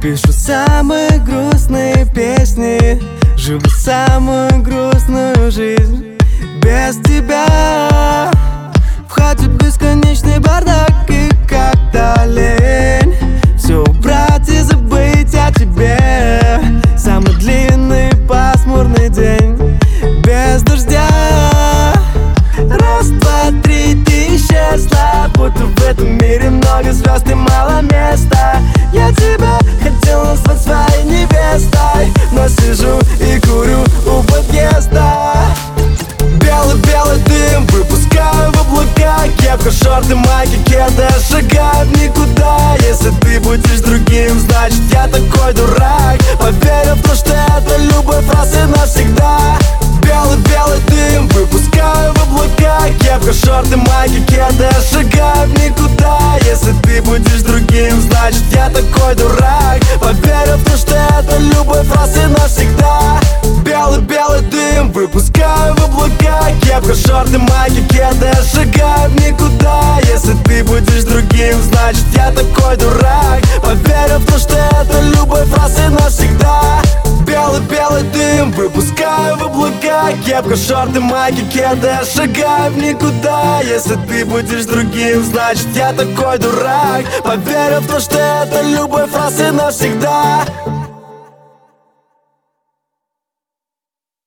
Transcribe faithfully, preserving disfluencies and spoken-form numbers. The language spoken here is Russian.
Пишу самые грустные песни, живу самую грустную жизнь без тебя. В хате бесконечный бардак и как-то лень все убрать и забыть о тебе. Самый длинный пасмурный день без дождя. Раз, два, три, ты исчезла, будто в этом мире много звезд и мало места. Я тебя хотел назвать своей невестой, но сижу и курю у подъезда. Белый-белый дым выпускаю в облака, кепка, шорты, майки, кеды, шагаю в никуда. Если ты будешь другим, значит я такой дурак, поверю в то, что это любовь раз и навсегда. Белый-белый дым выпускаю в облака, кепка, шорты, майки, кеды, шагаю в никуда. Если ты будешь другим, значит я такой дурак, поверю в то, что это любовь раз и навсегда. Белый-белый дым выпускаю в облака, кепка, шорты, майки, кеды, шагаю в никуда. Если ты будешь другим, значит я такой дурак, поверю в то, что это любовь раз и навсегда. Белый-белый дым выпускаю в облака, кепка, шорты, майки, кеды, шагаю в никуда. Если ты будешь другим, значит я такой дурак, поверю в то, что это любовь раз и навсегда.